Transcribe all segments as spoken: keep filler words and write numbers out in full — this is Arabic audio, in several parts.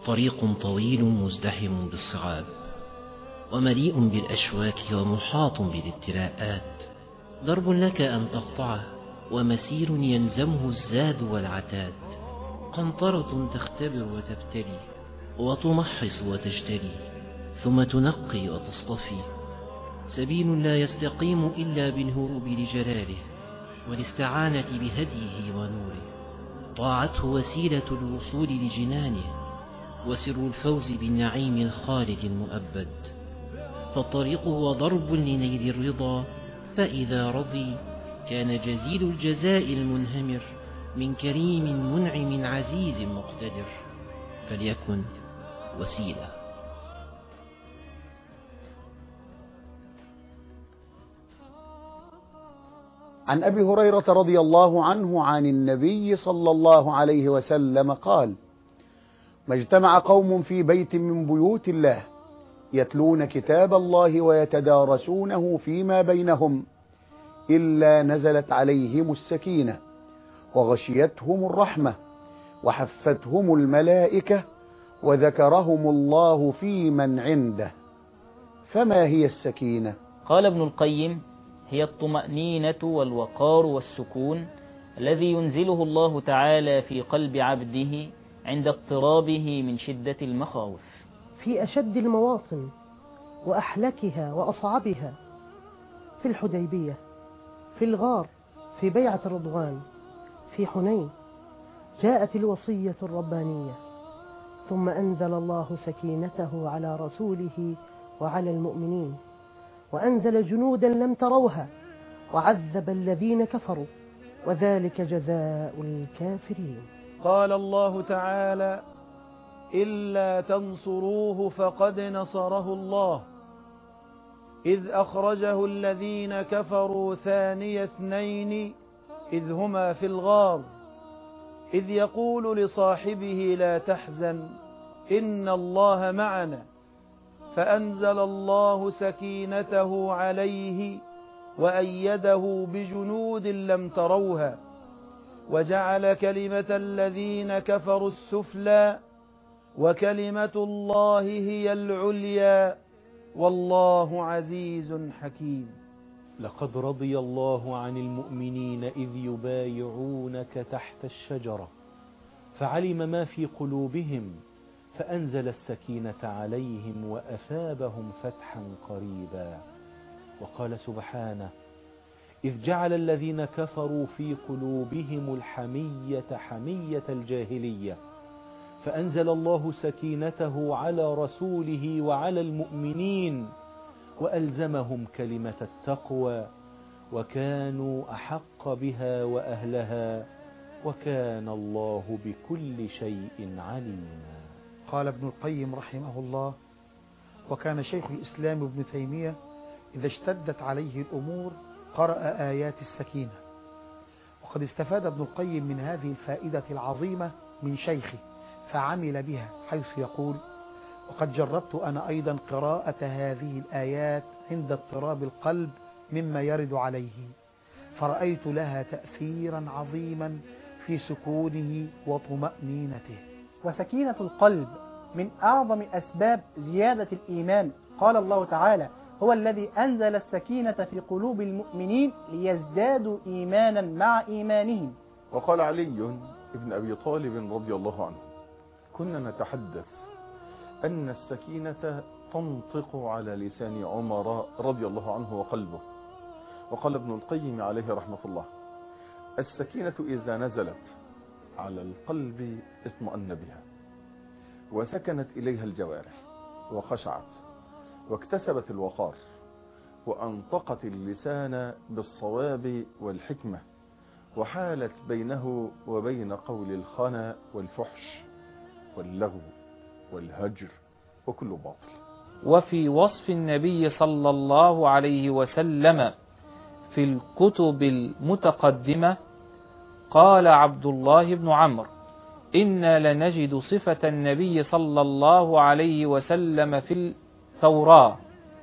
طريق طويل مزدحم بالصعاب ومليء بالأشواك ومحاط بالابتلاءات، درب لك أن تقطعه ومسير يلزمه الزاد والعتاد، قنطرة تختبر وتبتلي وتمحص وتجتلي ثم تنقي وتصطفي، سبيل لا يستقيم إلا بالهروب لجلاله والاستعانة بهديه ونوره، طاعته وسيلة الوصول لجنانه وسر الفوز بالنعيم الخالد المؤبد، فالطريق هو ضرب لنيل الرضا، فإذا رضي كان جزيل الجزاء المنهمر من كريم منعم عزيز مقتدر، فليكن وسيلة. عن أبي هريرة رضي الله عنه عن النبي صلى الله عليه وسلم قال: ما اجتمع قوم في بيت من بيوت الله يتلون كتاب الله ويتدارسونه فيما بينهم إلا نزلت عليهم السكينة وغشيتهم الرحمة وحفتهم الملائكة وذكرهم الله في من عنده. فما هي السكينة؟ قال ابن القيم: هي الطمأنينة والوقار والسكون الذي ينزله الله تعالى في قلب عبده عند اقترابه من شدة المخاوف، في أشد المواطن وأحلكها وأصعبها، في الحديبية، في الغار، في بيعة الرضوان، في حنين، جاءت الوصية الربانية، ثم أنزل الله سكينته على رسوله وعلى المؤمنين، وأنزل جنودا لم تروها وعذب الذين كفروا، وذلك جزاء الكافرين. قال الله تعالى: إلا تنصروه فقد نصره الله إذ أخرجه الذين كفروا ثاني اثنين إذ هما في الغار إذ يقول لصاحبه لا تحزن إن الله معنا فأنزل الله سكينته عليه وأيده بجنود لم تروها وجعل كلمة الذين كفروا السفلى وكلمة الله هي العليا والله عزيز حكيم. لقد رضي الله عن المؤمنين إذ يبايعونك تحت الشجرة فعلم ما في قلوبهم فأنزل السكينة عليهم وأثابهم فتحا قريبا. وقال سبحانه: إذ جعل الذين كفروا في قلوبهم الحمية حمية الجاهلية فأنزل الله سكينته على رسوله وعلى المؤمنين وألزمهم كلمة التقوى وكانوا أحق بها وأهلها وكان الله بكل شيء عليما. قال ابن القيم رحمه الله: وكان شيخ الإسلام ابن تيمية إذا اشتدت عليه الأمور قرأ آيات السكينة. وقد استفاد ابن القيم من هذه الفائدة العظيمة من شيخه فعمل بها، حيث يقول: وقد جربت أنا أيضا قراءة هذه الآيات عند اضطراب القلب مما يرد عليه، فرأيت لها تأثيرا عظيما في سكونه وطمأنينته. وسكينة القلب من أعظم أسباب زيادة الإيمان. قال الله تعالى: هو الذي أنزل السكينة في قلوب المؤمنين ليزدادوا إيمانا مع إيمانهم. وقال علي بن أبي طالب رضي الله عنه: كنا نتحدث أن السكينة تنطق على لسان عمر رضي الله عنه وقلبه. وقال ابن القيم عليه رحمة الله: السكينة إذا نزلت على القلب اطمأن بها وسكنت إليها الجوارح وخشعت واكتسبت الوقار وأنطقت اللسان بالصواب والحكمة وحالت بينه وبين قول الخنا والفحش واللغو والهجر وكل باطل. وفي وصف النبي صلى الله عليه وسلم في الكتب المتقدمة قال عبد الله بن عمرو: إنا لنجد صفة النبي صلى الله عليه وسلم في التوراة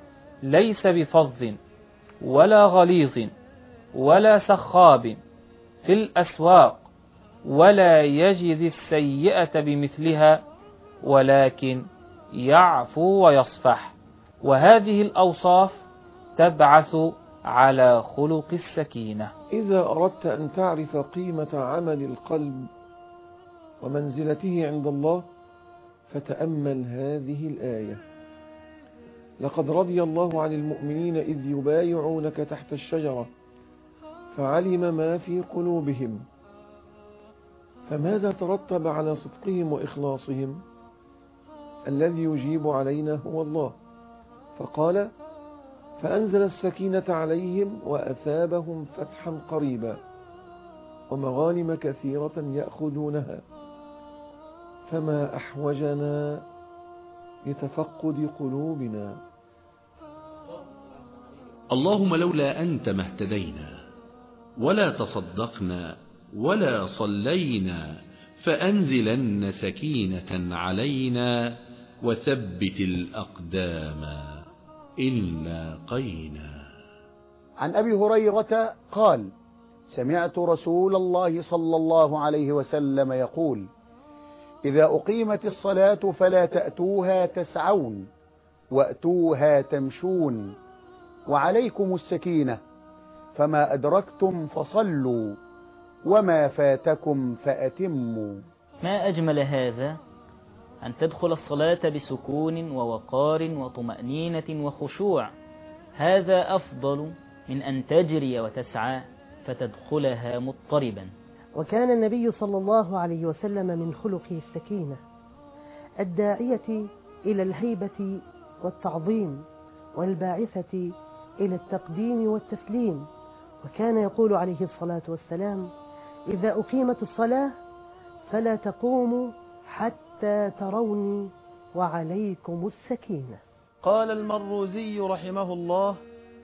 ليس بفظ ولا غليظ ولا سخاب في الأسواق ولا يجزي السيئة بمثلها ولكن يعفو ويصفح. وهذه الأوصاف تبعث على خلق السكينة. إذا أردت أن تعرف قيمة عمل القلب ومنزلته عند الله فتأمل هذه الآية: لقد رضي الله عن المؤمنين إذ يبايعونك تحت الشجرة فعلم ما في قلوبهم. فماذا ترتب على صدقهم وإخلاصهم؟ الذي يجيب علينا هو الله، فقال: فأنزل السكينة عليهم وأثابهم فتحا قريبا ومغانم كثيرة يأخذونها. فما أحوجنا لتفقد قلوبنا. اللهم لولا أنت ما اهتدينا ولا تصدقنا ولا صلينا، فأنزلن سكينة علينا وثبت الأقدام إن لاقينا. عن أبي هريرة قال: سمعت رسول الله صلى الله عليه وسلم يقول: إذا أقيمت الصلاة فلا تأتوها تسعون وأتوها تمشون، وعليكم السكينة، فما أدركتم فصلوا وما فاتكم فأتموا. ما أجمل هذا، أن تدخل الصلاة بسكون ووقار وطمأنينة وخشوع. هذا أفضل من أن تجري وتسعى فتدخلها مضطربا. وكان النبي صلى الله عليه وسلم من خلقه السكينة الداعية إلى الهيبة والتعظيم والباعثة إلى التقديم والتسليم. وكان يقول عليه الصلاة والسلام: إذا أقيمت الصلاة فلا تقوموا حتى تروني وعليكم السكينة. قال المروزي رحمه الله: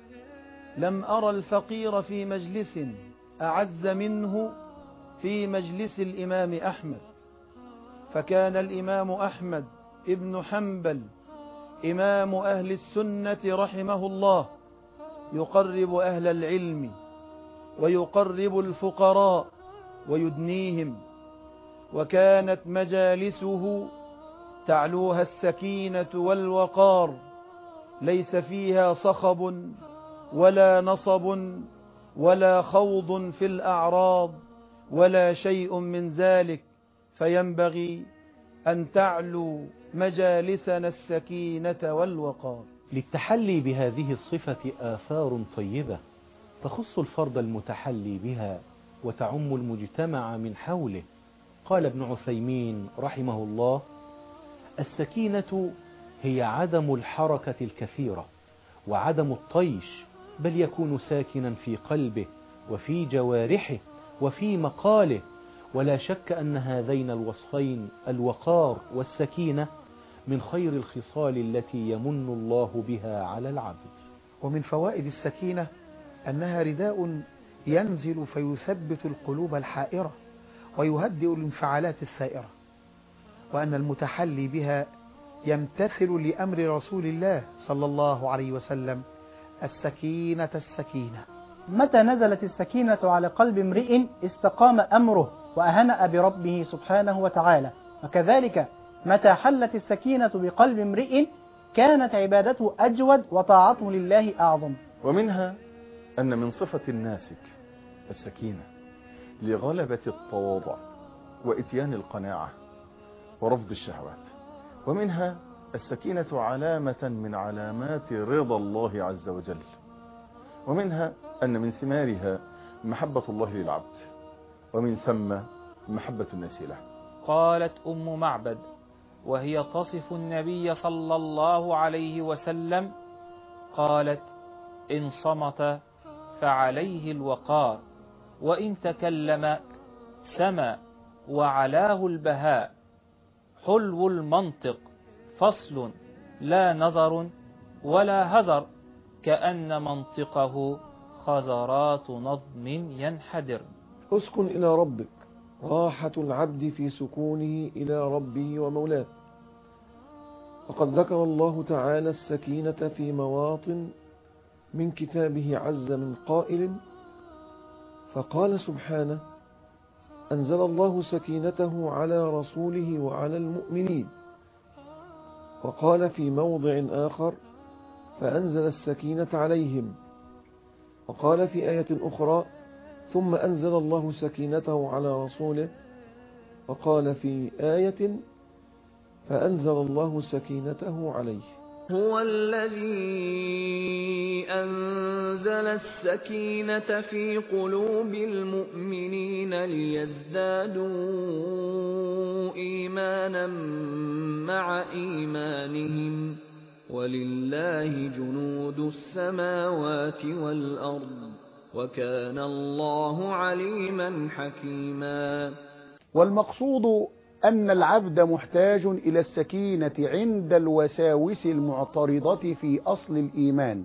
لم أرى الفقير في مجلس أعز منه في مجلس الإمام أحمد. فكان الإمام أحمد ابن حنبل إمام أهل السنة رحمه الله يقرب أهل العلم ويقرب الفقراء ويدنيهم، وكانت مجالسه تعلوها السكينة والوقار، ليس فيها صخب ولا نصب ولا خوض في الأعراض ولا شيء من ذلك. فينبغي أن تعلو مجالسنا السكينة والوقار. للتحلي بهذه الصفة آثار طيبة تخص الفرد المتحلي بها وتعم المجتمع من حوله. قال ابن عثيمين رحمه الله: السكينة هي عدم الحركة الكثيرة وعدم الطيش، بل يكون ساكنا في قلبه وفي جوارحه وفي مقاله. ولا شك أن هذين الوصفين الوقار والسكينة من خير الخصال التي يمن الله بها على العبد. ومن فوائد السكينة أنها رداء ينزل فيثبت القلوب الحائرة ويهدئ الانفعالات الثائرة، وأن المتحلي بها يمتثل لأمر رسول الله صلى الله عليه وسلم: السكينة السكينة. متى نزلت السكينة على قلب امرئ استقام أمره وأهنأ بربه سبحانه وتعالى، وكذلك متى حلت السكينة بقلب امرئ كانت عبادته أجود وطاعته لله أعظم. ومنها أن من صفة الناسك السكينة لغلبة التواضع وإتيان القناعة ورفض الشهوات. ومنها السكينة علامة من علامات رضا الله عز وجل. ومنها أن من ثمارها محبة الله للعبد، ومن ثم محبة الناس له. قالت أم معبد وهي تصف النبي صلى الله عليه وسلم، قالت: إن صمت فعليه الوقار، وإن تكلم سما وعلاه البهاء، حلو المنطق فصل لا نظر ولا هزر، كأن منطقه خزرات نظم ينحدر. اسكن إلى ربك، راحة العبد في سكونه إلى ربه ومولاه. وقد ذكر الله تعالى السكينة في مواطن من كتابه عز من قائل، فقال سبحانه: أنزل الله سكينته على رسوله وعلى المؤمنين وقال في موضع آخر فأنزل السكينة عليهم، وقال في آية أخرى ثم أنزل الله سكينته على رسوله، وقال في آية فأنزل الله سكينته عليه. هو الذي أنزل السكينة في قلوب المؤمنين ليزدادوا إيمانا مع إيمانهم ولله جنود السماوات والأرض وكان الله عليما حكيما. والمقصود أن العبد محتاج إلى السكينة عند الوساوس المعترضة في أصل الإيمان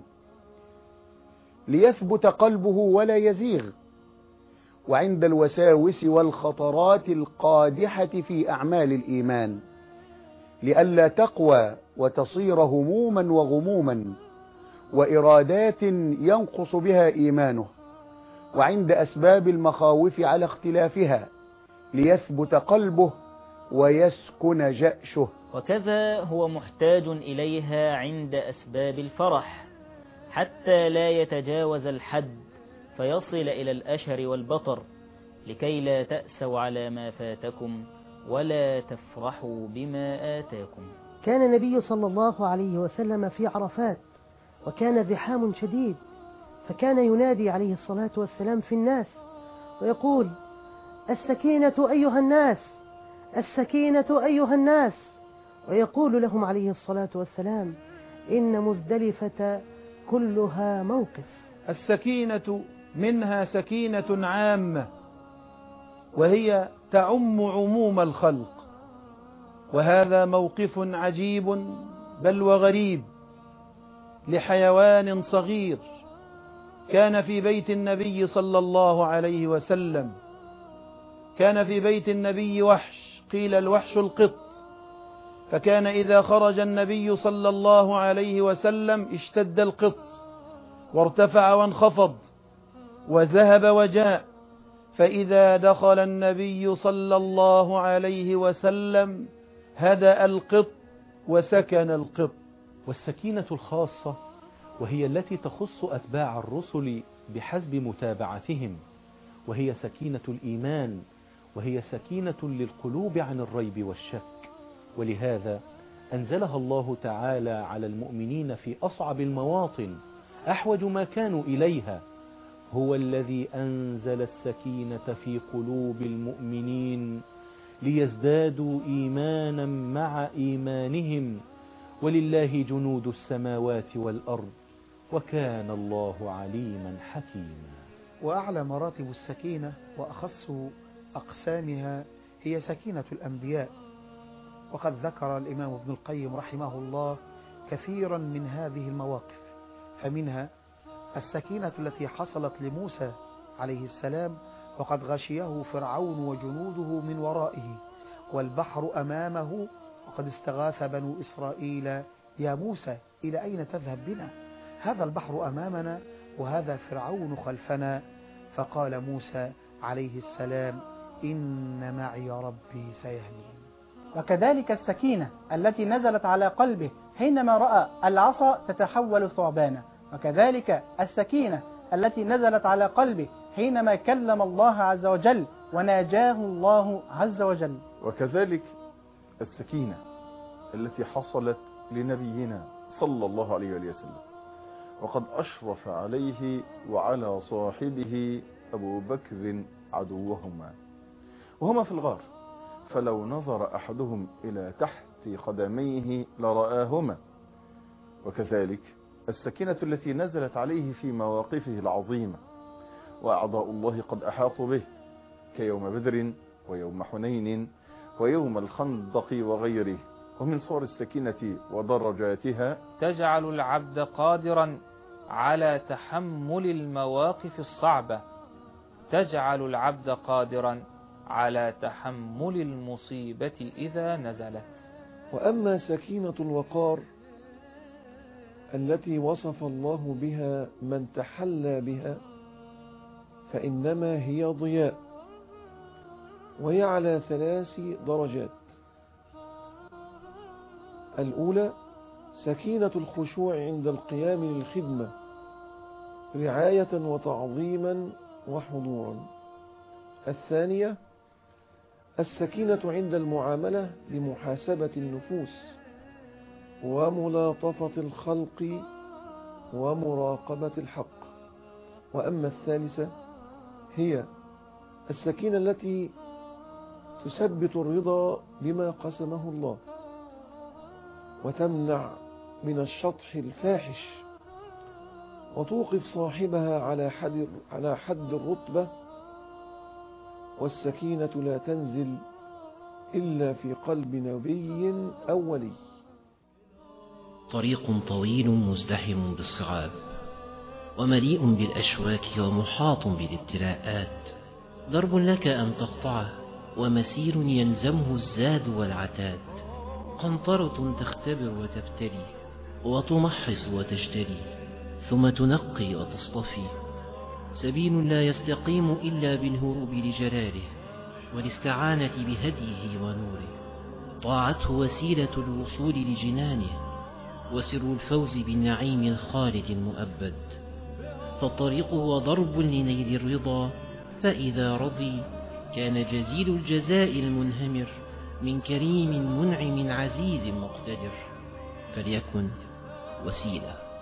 ليثبت قلبه ولا يزيغ، وعند الوساوس والخطرات القادحة في أعمال الإيمان لئلا تقوى وتصير هموما وغموما وإرادات ينقص بها إيمانه، وعند أسباب المخاوف على اختلافها ليثبت قلبه ويسكن جأشه. وكذا هو محتاج إليها عند أسباب الفرح حتى لا يتجاوز الحد فيصل إلى الأشر والبطر، لكي لا تأسوا على ما فاتكم ولا تفرحوا بما آتاكم. كان النبي صلى الله عليه وسلم في عرفات وكان زحام شديد، فكان ينادي عليه الصلاة والسلام في الناس ويقول: السكينة أيها الناس، السكينة أيها الناس، ويقول لهم عليه الصلاة والسلام: إن مزدلفة كلها موقف. السكينة منها سكينة عامة وهي تعم عموم الخلق، وهذا موقف عجيب بل وغريب لحيوان صغير كان في بيت النبي صلى الله عليه وسلم. كان في بيت النبي وحش، قيل الوحش القط، فكان إذا خرج النبي صلى الله عليه وسلم اشتد القط وارتفع وانخفض وذهب وجاء، فإذا دخل النبي صلى الله عليه وسلم هدأ القط وسكن القط. والسكينة الخاصة وهي التي تخص أتباع الرسل بحسب متابعتهم، وهي سكينة الإيمان، وهي سكينة للقلوب عن الريب والشك، ولهذا أنزلها الله تعالى على المؤمنين في أصعب المواطن أحوج ما كانوا إليها. هو الذي أنزل السكينة في قلوب المؤمنين ليزدادوا إيمانا مع إيمانهم ولله جنود السماوات والأرض وكان الله عليما حكيما. وأعلى مراتب السكينة وأخص أقسامها هي سكينة الأنبياء، وقد ذكر الإمام ابن القيم رحمه الله كثيرا من هذه المواقف، فمنها السكينة التي حصلت لموسى عليه السلام وقد غشيه فرعون وجنوده من ورائه والبحر أمامه، وقد استغاث بنو إسرائيل: يا موسى إلى أين تذهب بنا؟ هذا البحر أمامنا وهذا فرعون خلفنا. فقال موسى عليه السلام: إن معي ربي سيهدين. وكذلك السكينة التي نزلت على قلبه حينما رأى العصا تتحول ثعبانا، وكذلك السكينة التي نزلت على قلبه حينما كلم الله عز وجل وناجاه الله عز وجل. وكذلك السكينة التي حصلت لنبينا صلى الله عليه وسلم وقد أشرف عليه وعلى صاحبه أبو بكر عدوهما وهما في الغار، فلو نظر أحدهم إلى تحت قدميه لرآهما. وكذلك السكينة التي نزلت عليه في مواقفه العظيمة وأعضاء الله قد أحاطوا به كيوم بدر ويوم حنين ويوم الخندق وغيره. ومن صور السكينة ودرجاتها: تجعل العبد قادرا على تحمل المواقف الصعبة، تجعل العبد قادرا على تحمل المصيبة إذا نزلت. وأما سكينة الوقار التي وصف الله بها من تحلى بها فإنما هي ضياء، وهي على ثلاث درجات. الأولى سكينة الخشوع عند القيام للخدمة رعاية وتعظيما وحضورا. الثانية السكينة عند المعاملة لمحاسبة النفوس وملاطفة الخلق ومراقبة الحق. وأما الثالثة هي السكينة التي تثبت الرضا بما قسمه الله وتمنع من الشطح الفاحش وتوقف صاحبها على حد على حد الرتبة. والسكينة لا تنزل إلا في قلب نبي أو ولي. طريق طويل مزدحم بالصعاب ومليء بالأشواك ومحاط بالابتلاءات، درب لك أن تقطعه ومسير يلزمه الزاد والعتاد، قنطرة تختبر وتبتلي وتمحص وتجتلي ثم تنقي وتصطفي، سبيل لا يستقيم إلا بالهروب لجلاله والاستعانة بهديه ونوره، طاعته وسيلة الوصول لجنانه وسر الفوز بالنعيم الخالد المؤبد. فالطريق هو ضرب لنيل الرضا، فإذا رضي كان جزيل الجزاء المنهمر من كريم منعم عزيز مقتدر، فليكن وسيلة.